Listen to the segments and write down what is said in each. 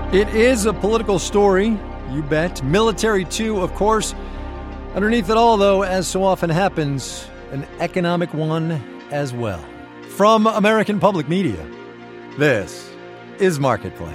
It is a political story, you bet. Military too, of course. Underneath it all, though, as so often happens, an economic one as well. From American Public Media, this is Marketplace.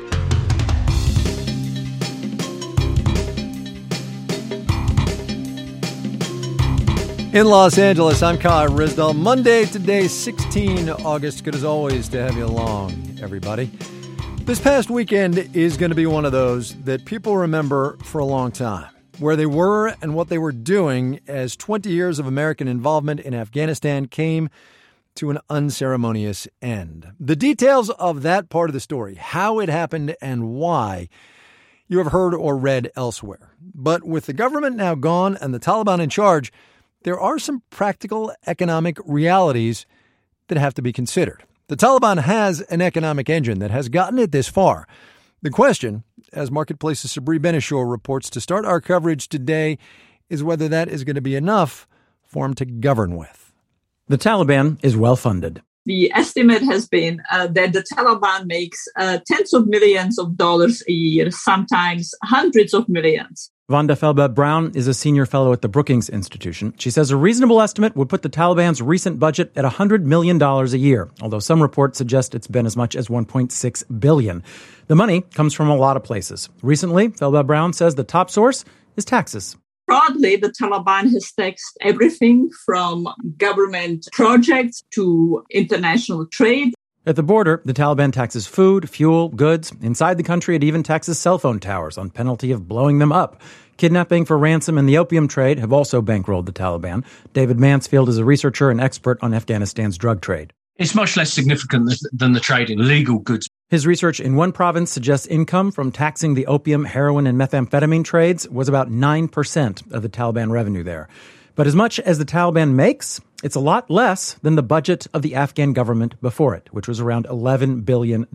In Los Angeles, I'm Kai Ryssdal. Monday, today, 16 August. Good as always to have you along, everybody. This past weekend is going to be one of those that people remember for a long time, where they were and what they were doing as 20 years of American involvement in Afghanistan came to an unceremonious end. The details of that part of the story, how it happened and why, you have heard or read elsewhere. But with the government now gone and the Taliban in charge, there are some practical economic realities that have to be considered. The Taliban has an economic engine that has gotten it this far. The question, as Marketplace's Sabri Benishore reports to start our coverage today, is whether that is going to be enough for him to govern with. The Taliban is well funded. The estimate has been that the Taliban makes tens of millions of dollars a year, sometimes hundreds of millions. Vonda Felba-Brown is a senior fellow at the Brookings Institution. She says a reasonable estimate would put the Taliban's recent budget at $100 million a year, although some reports suggest it's been as much as $1.6 billion. The money comes from a lot of places. Recently, Felba-Brown says the top source is taxes. Broadly, the Taliban has taxed everything from government projects to international trade. At the border, the Taliban taxes food, fuel, goods. Inside the country, it even taxes cell phone towers on penalty of blowing them up. Kidnapping for ransom and the opium trade have also bankrolled the Taliban. David Mansfield is a researcher and expert on Afghanistan's drug trade. It's much less significant than the trade in legal goods. His research in one province suggests income from taxing the opium, heroin, and methamphetamine trades was about 9% of the Taliban revenue there. But as much as the Taliban makes, it's a lot less than the budget of the Afghan government before it, which was around $11 billion.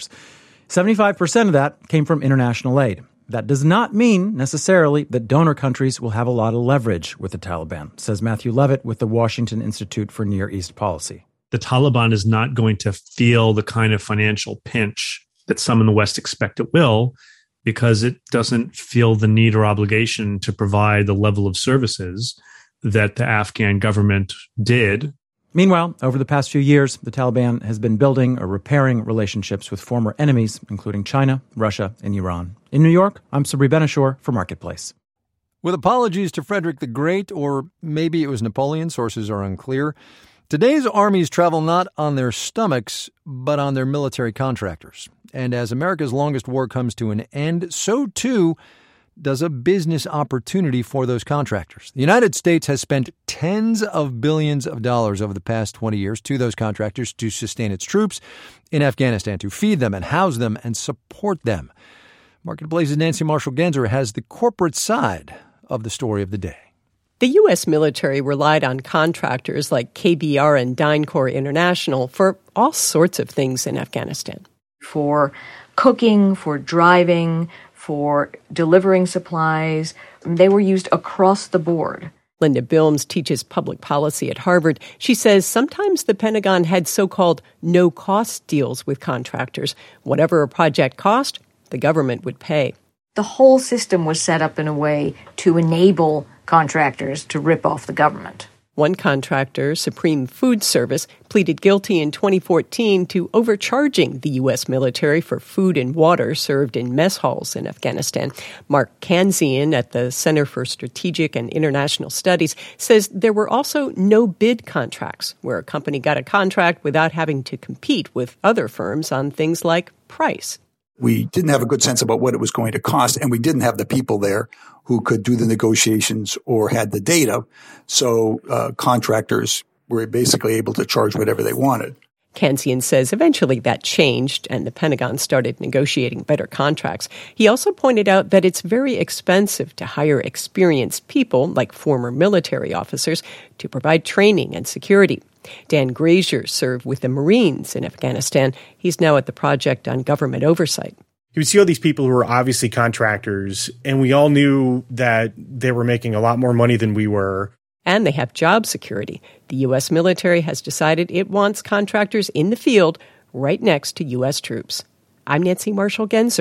75% of that came from international aid. That does not mean necessarily that donor countries will have a lot of leverage with the Taliban, says Matthew Levitt with the Washington Institute for Near East Policy. The Taliban is not going to feel the kind of financial pinch that some in the West expect it will, because it doesn't feel the need or obligation to provide the level of services that the Afghan government did. Meanwhile, over the past few years, the Taliban has been building or repairing relationships with former enemies, including China, Russia, and Iran. In New York, I'm Sabri Benishore for Marketplace. With apologies to Frederick the Great, or maybe it was Napoleon, sources are unclear, today's armies travel not on their stomachs, but on their military contractors. And as America's longest war comes to an end, so too does a business opportunity for those contractors. The United States has spent tens of billions of dollars over the past 20 years to those contractors to sustain its troops in Afghanistan, to feed them and house them and support them. Marketplace's Nancy Marshall-Genzer has the corporate side of the story of the day. The U.S. military relied on contractors like KBR and DynCorp International for all sorts of things in Afghanistan. For cooking, for driving, for delivering supplies. They were used across the board. Linda Bilmes teaches public policy at Harvard. She says sometimes the Pentagon had so-called no-cost deals with contractors. Whatever a project cost, the government would pay. The whole system was set up in a way to enable contractors to rip off the government. One contractor, Supreme Food Service, pleaded guilty in 2014 to overcharging the U.S. military for food and water served in mess halls in Afghanistan. Mark Kanzian at the Center for Strategic and International Studies says there were also no-bid contracts, where a company got a contract without having to compete with other firms on things like price. We didn't have a good sense about what it was going to cost, and we didn't have the people there who could do the negotiations or had the data. So contractors were basically able to charge whatever they wanted. Kanzian says eventually that changed and the Pentagon started negotiating better contracts. He also pointed out that it's very expensive to hire experienced people, like former military officers, to provide training and security. Dan Grazier served with the Marines in Afghanistan. He's now at the Project on Government Oversight. You would see all these people who were obviously contractors, and we all knew that they were making a lot more money than we were. And they have job security. The U.S. military has decided it wants contractors in the field right next to U.S. troops. I'm Nancy Marshall-Genzer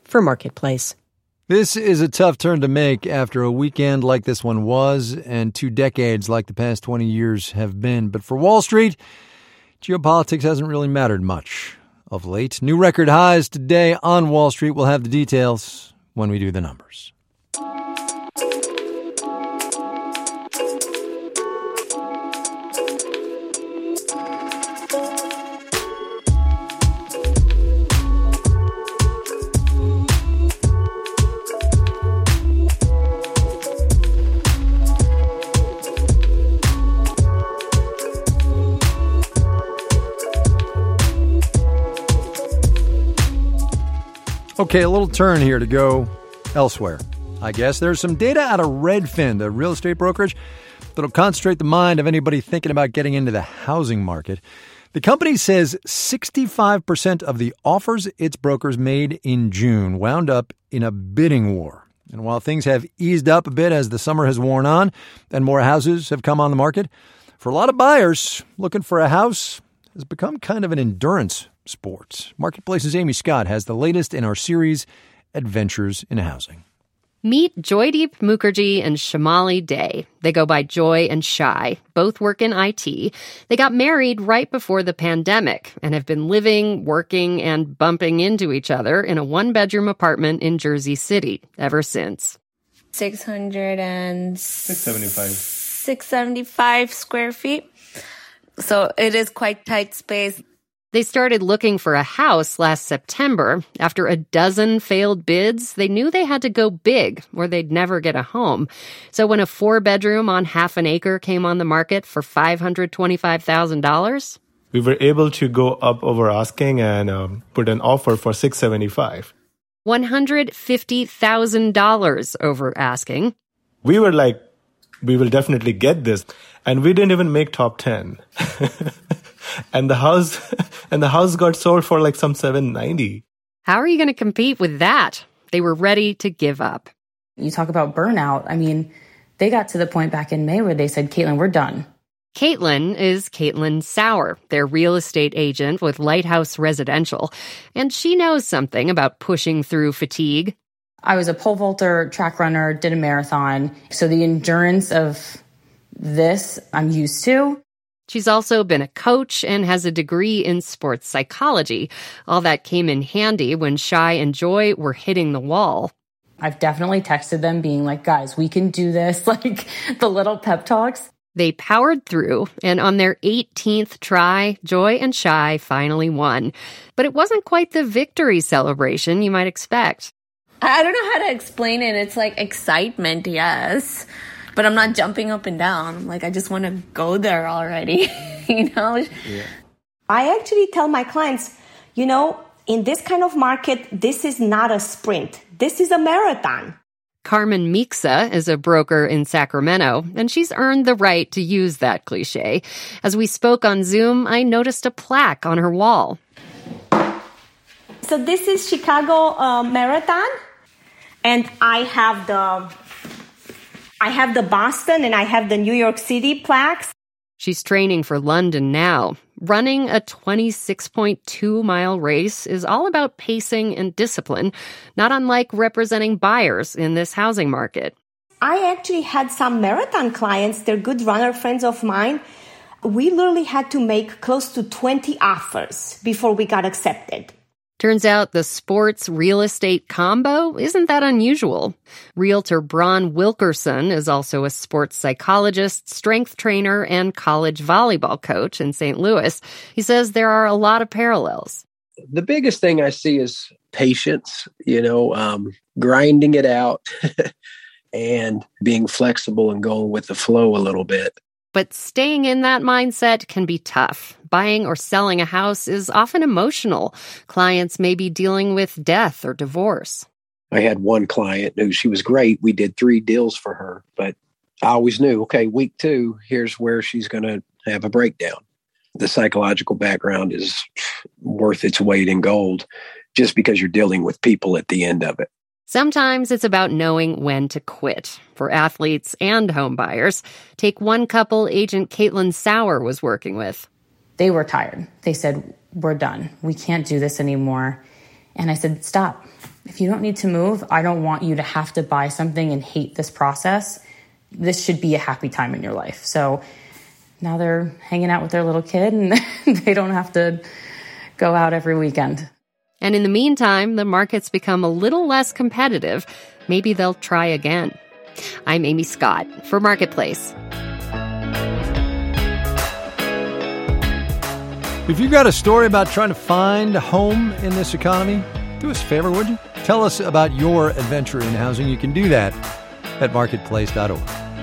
for Marketplace. This is a tough turn to make after a weekend like this one was and 2 decades like the past 20 years have been. But for Wall Street, geopolitics hasn't really mattered much of late. New record highs today on Wall Street. We'll have the details when we do the numbers. Okay, a little turn here to go elsewhere. I guess there's some data out of Redfin, the real estate brokerage, that'll concentrate the mind of anybody thinking about getting into the housing market. The company says 65% of the offers its brokers made in June wound up in a bidding war. And while things have eased up a bit as the summer has worn on and more houses have come on the market, for a lot of buyers, looking for a house has become kind of an endurance sport. Marketplace's Amy Scott has the latest in our series, Adventures in Housing. Meet Joydeep Mukherjee and Shamali Day. They go by Joy and Shai. Both work in IT. They got married right before the pandemic and have been living, working, and bumping into each other in a 1-bedroom apartment in Jersey City ever since. 675 square feet. So it is quite tight space. They started looking for a house last September. After a dozen failed bids, they knew they had to go big or they'd never get a home. So when a 4-bedroom on half an acre came on the market for $525,000, we were able to go up over asking and put an offer for $675,000. $150,000 over asking. We were like, we will definitely get this. And we didn't even make top 10. And the house got sold for like some $790,000. How are you going to compete with that? They were ready to give up. You talk about burnout. I mean, they got to the point back in May where they said, Caitlin, we're done. Caitlin is Caitlin Sauer, their real estate agent with Lighthouse Residential. And she knows something about pushing through fatigue. I was a pole vaulter, track runner, did a marathon. So the endurance of this I'm used to. She's also been a coach and has a degree in sports psychology. All that came in handy when Shai and Joy were hitting the wall. I've definitely texted them being like, guys, we can do this, like the little pep talks. They powered through, and on their 18th try, Joy and Shai finally won. But it wasn't quite the victory celebration you might expect. I don't know how to explain it. It's like excitement, yes. But I'm not jumping up and down. I'm like, I just want to go there already, you know? Yeah. I actually tell my clients, you know, in this kind of market, this is not a sprint. This is a marathon. Carmen Mixa is a broker in Sacramento, and she's earned the right to use that cliche. As we spoke on Zoom, I noticed a plaque on her wall. So this is Chicago Marathon, and I have the Boston and I have the New York City plaques. She's training for London now. Running a 26.2-mile race is all about pacing and discipline, not unlike representing buyers in this housing market. I actually had some marathon clients, they're good runner friends of mine. We literally had to make close to 20 offers before we got accepted. Turns out the sports real estate combo isn't that unusual. Realtor Bron Wilkerson is also a sports psychologist, strength trainer, and college volleyball coach in St. Louis. He says there are a lot of parallels. The biggest thing I see is patience, grinding it out and being flexible and going with the flow a little bit. But staying in that mindset can be tough. Buying or selling a house is often emotional. Clients may be dealing with death or divorce. I had one client who she was great. We did 3 deals for her, but I always knew, okay, week 2, here's where she's going to have a breakdown. The psychological background is worth its weight in gold just because you're dealing with people at the end of it. Sometimes it's about knowing when to quit. For athletes and home buyers, take one couple agent Caitlin Sauer was working with. They were tired. They said, we're done. We can't do this anymore. And I said, stop. if you don't need to move, I don't want you to have to buy something and hate this process. This should be a happy time in your life. So now they're hanging out with their little kid and they don't have to go out every weekend. And in the meantime, the market's become a little less competitive. Maybe they'll try again. I'm Amy Scott for Marketplace. If you've got a story about trying to find a home in this economy, do us a favor, would you? Tell us about your adventure in housing. You can do that at marketplace.org.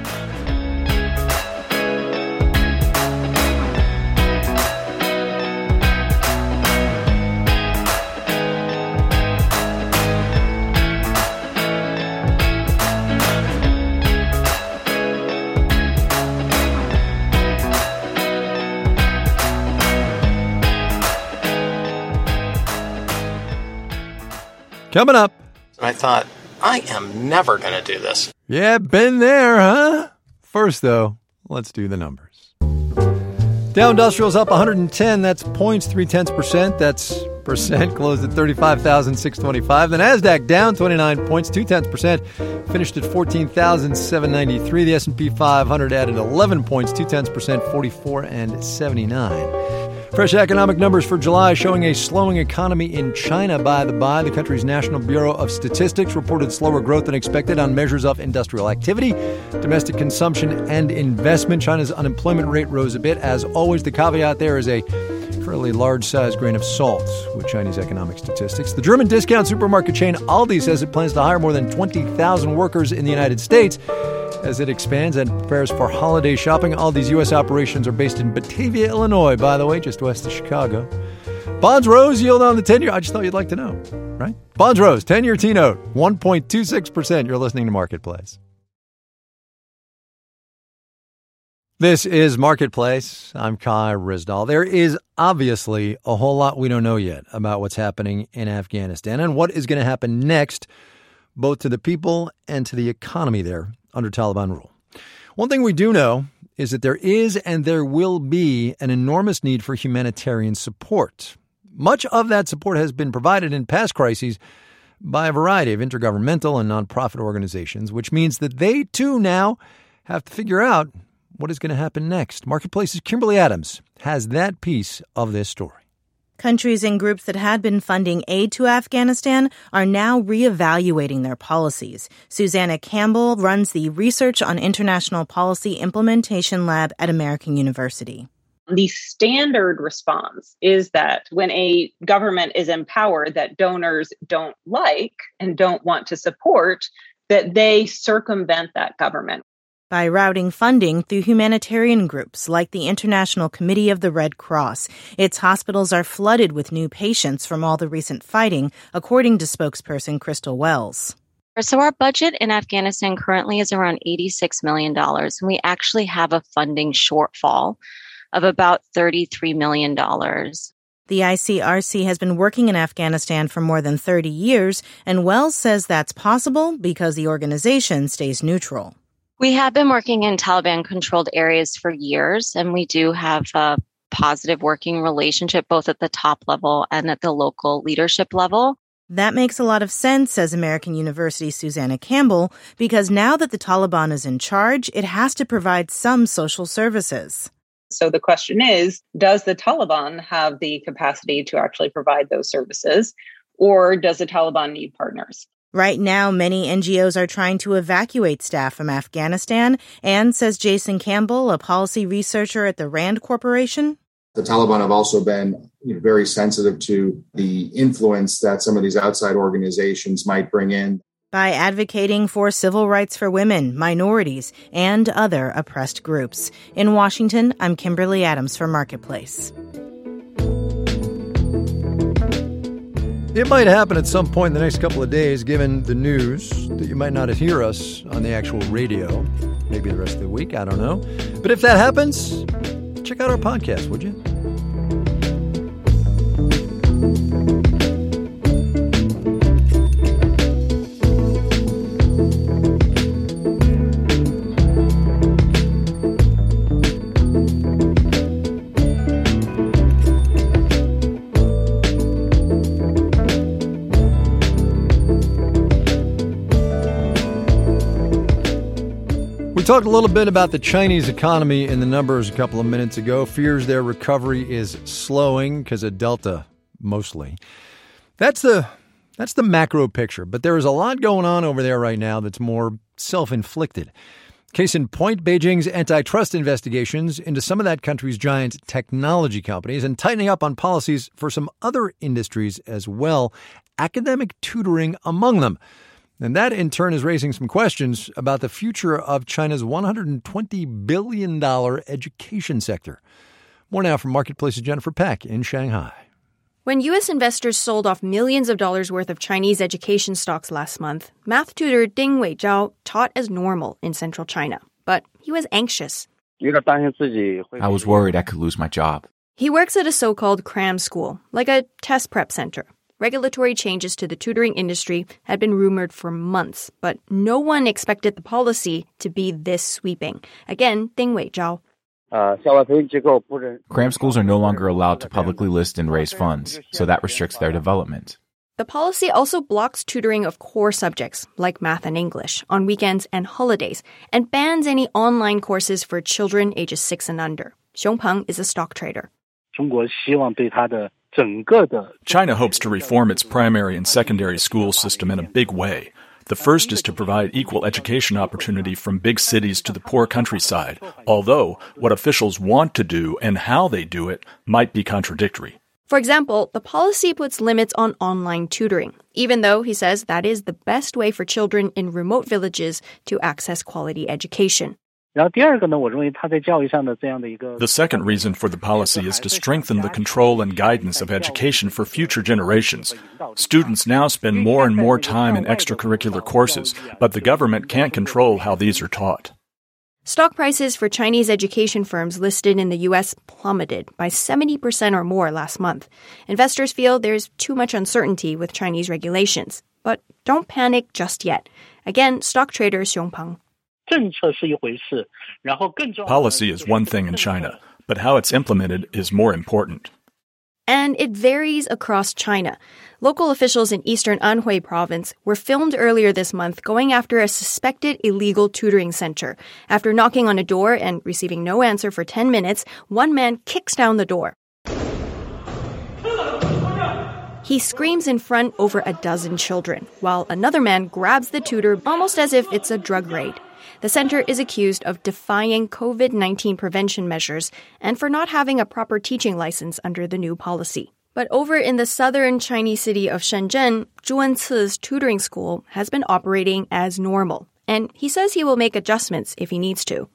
Coming up. I thought, I am never going to do this. Yeah, been there, huh? First, though, let's do the numbers. Dow Industrial's up 110. That's 0.3%. That's percent. Closed at 35,625. The NASDAQ down 29 points, 0.2%. Finished at 14,793. The S&P 500 added 11 points, 0.2%, 44,79. Fresh economic numbers for July showing a slowing economy in China by the by. The country's National Bureau of Statistics reported slower growth than expected on measures of industrial activity, domestic consumption, and investment. China's unemployment rate rose a bit. As always, the caveat there is a fairly large-sized grain of salt with Chinese economic statistics. The German discount supermarket chain Aldi says it plans to hire more than 20,000 workers in the United States as it expands and prepares for holiday shopping. Aldi's U.S. operations are based in Batavia, Illinois, by the way, just west of Chicago. Bonds rose, yield on the 10-year. I just thought you'd like to know, right? Bonds rose, 10-year T-note, 1.26%. You're listening to Marketplace. This is Marketplace. I'm Kai Ryssdal. There is obviously a whole lot we don't know yet about what's happening in Afghanistan and what is going to happen next, both to the people and to the economy there under Taliban rule. One thing we do know is that there is and there will be an enormous need for humanitarian support. Much of that support has been provided in past crises by a variety of intergovernmental and nonprofit organizations, which means that they too now have to figure out what is going to happen next. Marketplace's Kimberly Adams has that piece of this story. Countries and groups that had been funding aid to Afghanistan are now reevaluating their policies. Susanna Campbell runs the Research on International Policy Implementation Lab at American University. The standard response is that when a government is in power that donors don't like and don't want to support, that they circumvent that government. By routing funding through humanitarian groups like the International Committee of the Red Cross. Its hospitals are flooded with new patients from all the recent fighting, according to spokesperson Crystal Wells. So our budget in Afghanistan currently is around $86 million, and we actually have a funding shortfall of about $33 million. The ICRC has been working in Afghanistan for more than 30 years, and Wells says that's possible because the organization stays neutral. We have been working in Taliban-controlled areas for years, and we do have a positive working relationship both at the top level and at the local leadership level. That makes a lot of sense, says American University's Susanna Campbell, because now that the Taliban is in charge, it has to provide some social services. So the question is, does the Taliban have the capacity to actually provide those services, or does the Taliban need partners? Right now, many NGOs are trying to evacuate staff from Afghanistan, and, says Jason Campbell, a policy researcher at the RAND Corporation, the Taliban have also been very sensitive to the influence that some of these outside organizations might bring in. By advocating for civil rights for women, minorities, and other oppressed groups. In Washington, I'm Kimberly Adams for Marketplace. It might happen at some point in the next couple of days, given the news, that you might not hear us on the actual radio. Maybe the rest of the week, I don't know. But if that happens, check out our podcast, would you? talked a little bit about the Chinese economy in the numbers a couple of minutes ago. Fears their recovery is slowing because of Delta, mostly. That's the macro picture, but there is a lot going on over there right now that's more self-inflicted. Case in point, Beijing's antitrust investigations into some of that country's giant technology companies and tightening up on policies for some other industries as well, academic tutoring among them. And that, in turn, is raising some questions about the future of China's $120 billion education sector. More now from Marketplace's Jennifer Peck in Shanghai. When U.S. investors sold off millions of dollars worth of Chinese education stocks last month, math tutor Ding Weizhao taught as normal in central China. But he was anxious. I was worried I could lose my job. He works at a so-called cram school, like a test prep center. Regulatory changes to the tutoring industry had been rumored for months, but no one expected the policy to be this sweeping. Again, Ding Weizhao. Cram schools are no longer allowed to publicly list and raise funds, so that restricts their development. The policy also blocks tutoring of core subjects, like math and English, on weekends and holidays, and bans any online courses for children ages 6 and under. Xiong Peng is a stock trader. China hopes to reform its primary and secondary school system in a big way. The first is to provide equal education opportunity from big cities to the poor countryside, although what officials want to do and how they do it might be contradictory. For example, the policy puts limits on online tutoring, even though he says that is the best way for children in remote villages to access quality education. The second reason for the policy is to strengthen the control and guidance of education for future generations. Students now spend more and more time in extracurricular courses, but the government can't control how these are taught. Stock prices for Chinese education firms listed in the U.S. plummeted by 70% or more last month. Investors feel there's too much uncertainty with Chinese regulations. But don't panic just yet. Again, stock trader Xiong Peng. Policy is one thing in China, but how it's implemented is more important. And it varies across China. Local officials in eastern Anhui province were filmed earlier this month going after a suspected illegal tutoring center. After knocking on a door and receiving no answer for 10 minutes, one man kicks down the door. He screams in front over a dozen children, while another man grabs the tutor almost as if it's a drug raid. The center is accused of defying COVID-19 prevention measures and for not having a proper teaching license under the new policy. But over in the southern Chinese city of Shenzhen, Zhu Wenci's tutoring school has been operating as normal. And he says he will make adjustments if he needs to.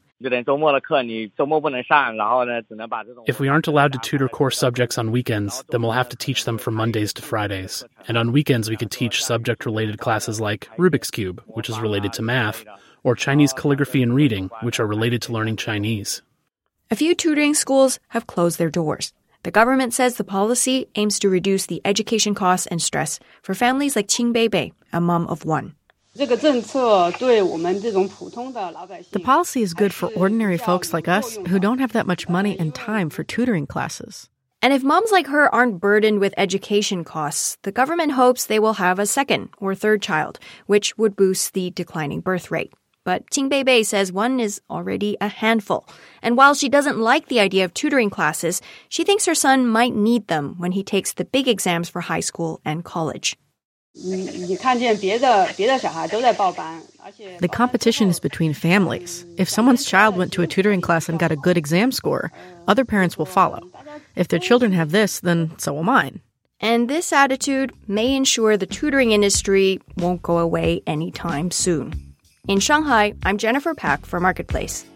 If we aren't allowed to tutor core subjects on weekends, then we'll have to teach them from Mondays to Fridays. And on weekends, we could teach subject-related classes like Rubik's Cube, which is related to math, or Chinese calligraphy and reading, which are related to learning Chinese. A few tutoring schools have closed their doors. The government says the policy aims to reduce the education costs and stress for families like Qing Beibei, a mom of one. The policy is good for ordinary folks like us who don't have that much money and time for tutoring classes. And if moms like her aren't burdened with education costs, the government hopes they will have a second or third child, which would boost the declining birth rate. But Qing Beibei says one is already a handful. And while she doesn't like the idea of tutoring classes, she thinks her son might need them when he takes the big exams for high school and college. The competition is between families. If someone's child went to a tutoring class and got a good exam score, other parents will follow. If their children have this, then so will mine. And this attitude may ensure the tutoring industry won't go away anytime soon. In Shanghai, I'm Jennifer Pack for Marketplace.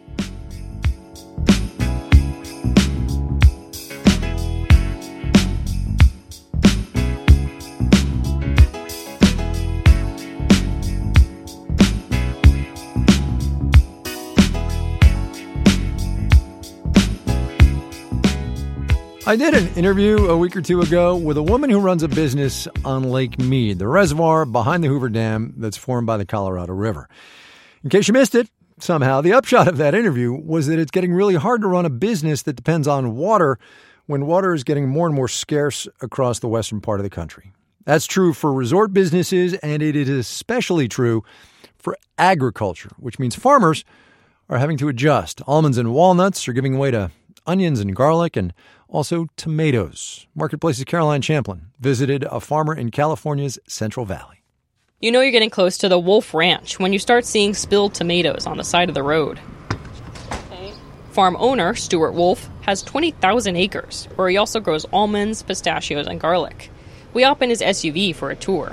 I did an interview a week or two ago with a woman who runs a business on Lake Mead, the reservoir behind the Hoover Dam that's formed by the Colorado River. In case you missed it, somehow, the upshot of that interview was that it's getting really hard to run a business that depends on water when water is getting more and more scarce across the western part of the country. That's true for resort businesses, and it is especially true for agriculture, which means farmers are having to adjust. Almonds and walnuts are giving way to onions and garlic and also tomatoes. Marketplace's Caroline Champlin visited a farmer in California's Central Valley. You know you're getting close to the Wolf Ranch when you start seeing spilled tomatoes on the side of the road. Farm owner Stuart Wolf has 20,000 acres, where he also grows almonds, pistachios, and garlic. We hop in his SUV for a tour.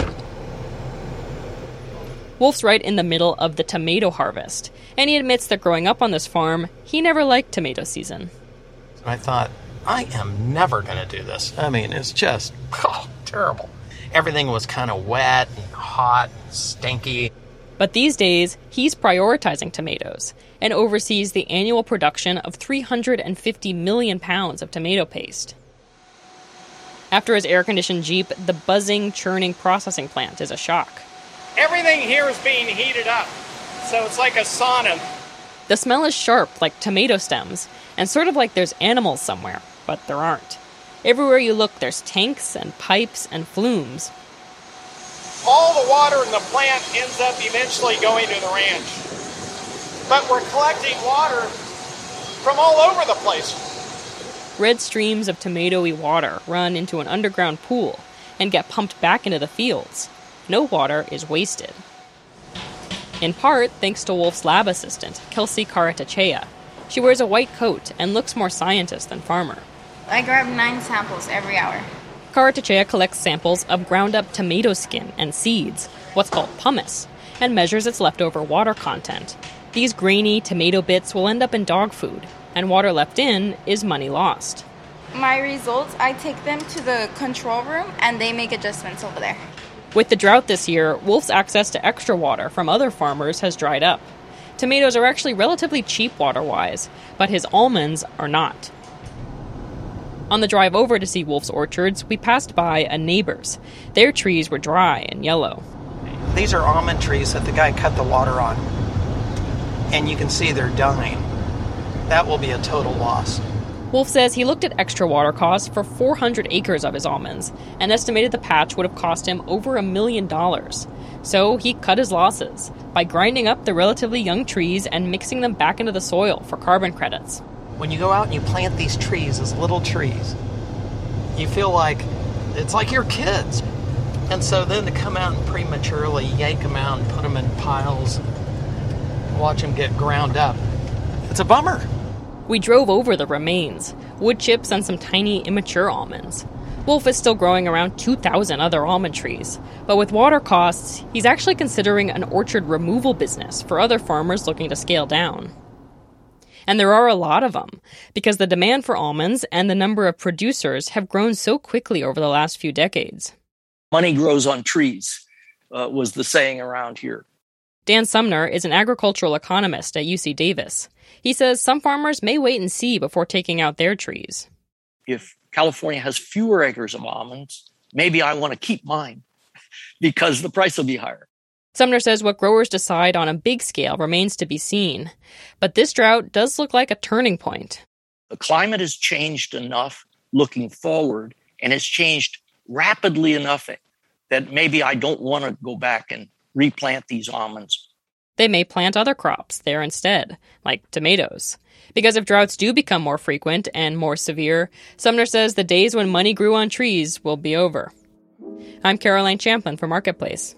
Wolf's right in the middle of the tomato harvest, and he admits that growing up on this farm, he never liked tomato season. I thought, I am never going to do this. I mean, it's just terrible. Everything was kind of wet and hot and stinky. But these days, he's prioritizing tomatoes and oversees the annual production of 350 million pounds of tomato paste. After his air-conditioned Jeep, the buzzing, churning processing plant is a shock. Everything here is being heated up, so it's like a sauna. The smell is sharp, like tomato stems, and sort of like there's animals somewhere, but there aren't. Everywhere you look, there's tanks and pipes and flumes. All the water in the plant ends up eventually going to the ranch. But we're collecting water from all over the place. Red streams of tomatoey water run into an underground pool and get pumped back into the fields. No water is wasted. In part, thanks to Wolf's lab assistant, Kelsey Karatachea. She wears a white coat and looks more scientist than farmer. I grab 9 samples every hour. Karatachea collects samples of ground-up tomato skin and seeds, what's called pumice, and measures its leftover water content. These grainy tomato bits will end up in dog food, and water left in is money lost. My results, I take them to the control room, and they make adjustments over there. With the drought this year, Wolf's access to extra water from other farmers has dried up. Tomatoes are actually relatively cheap water-wise, but his almonds are not. On the drive over to see Wolf's orchards, we passed by a neighbor's. Their trees were dry and yellow. These are almond trees that the guy cut the water on. And you can see they're dying. That will be a total loss. Wolf says he looked at extra water costs for 400 acres of his almonds and estimated the patch would have cost him over $1 million. So he cut his losses by grinding up the relatively young trees and mixing them back into the soil for carbon credits. When you go out and you plant these trees as little trees, you feel like it's like your kids. And so then to come out and prematurely yank them out and put them in piles and watch them get ground up, it's a bummer. We drove over the remains, wood chips and some tiny immature almonds. Wolf is still growing around 2,000 other almond trees, but with water costs, he's actually considering an orchard removal business for other farmers looking to scale down. And there are a lot of them, because the demand for almonds and the number of producers have grown so quickly over the last few decades. Money grows on trees, was the saying around here. Dan Sumner is an agricultural economist at UC Davis. He says some farmers may wait and see before taking out their trees. If California has fewer acres of almonds, maybe I want to keep mine because the price will be higher. Sumner says what growers decide on a big scale remains to be seen. But this drought does look like a turning point. The climate has changed enough looking forward, and it's changed rapidly enough that maybe I don't want to go back and replant these almonds. They may plant other crops there instead, like tomatoes. Because if droughts do become more frequent and more severe, Sumner says the days when money grew on trees will be over. I'm Caroline Champlin for Marketplace.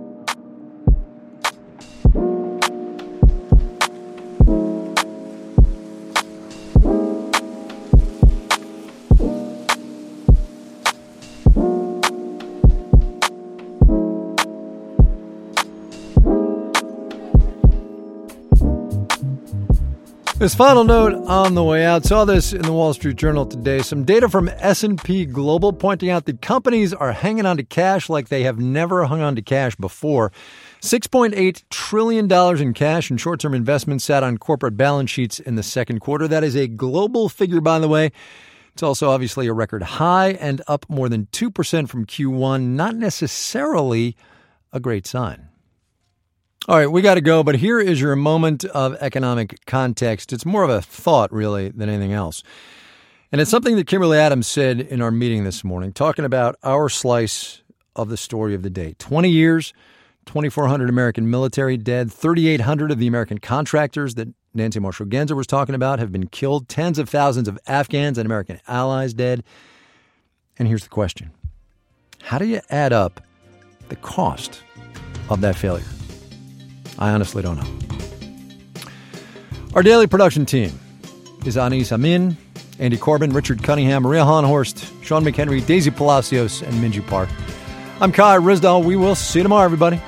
This final note on the way out, saw this in the Wall Street Journal today. Some data from S&P Global pointing out that companies are hanging on to cash like they have never hung on to cash before. $6.8 trillion in cash and short-term investments sat on corporate balance sheets in the second quarter. That is a global figure, by the way. It's also obviously a record high and up more than 2% from Q1. Not necessarily a great sign. All right, we got to go, but here is your moment of economic context. It's more of a thought, really, than anything else. And it's something that Kimberly Adams said in our meeting this morning, talking about our slice of the story of the day. 20 years, 2,400 American military dead. 3,800 of the American contractors that Nancy Marshall-Genzer was talking about have been killed. Tens of thousands of Afghans and American allies dead. And here's the question. How do you add up the cost of that failure? I honestly don't know. Our daily production team is Anis Amin, Andy Corbin, Richard Cunningham, Maria Honhorst, Sean McHenry, Daisy Palacios, and Minju Park. I'm Kai Ryssdal. We will see you tomorrow, everybody.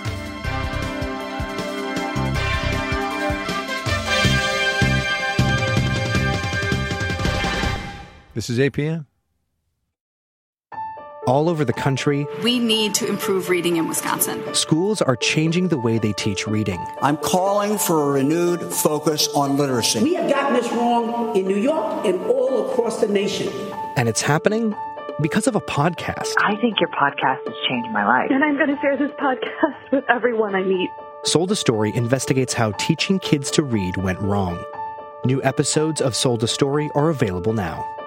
This is APM. All over the country, we need to improve reading in Wisconsin. Schools are changing the way they teach reading. I'm calling for a renewed focus on literacy. We have gotten this wrong in New York and all across the nation. And it's happening because of a podcast. I think your podcast has changed my life. And I'm going to share this podcast with everyone I meet. Sold a Story investigates how teaching kids to read went wrong. New episodes of Sold a Story are available now.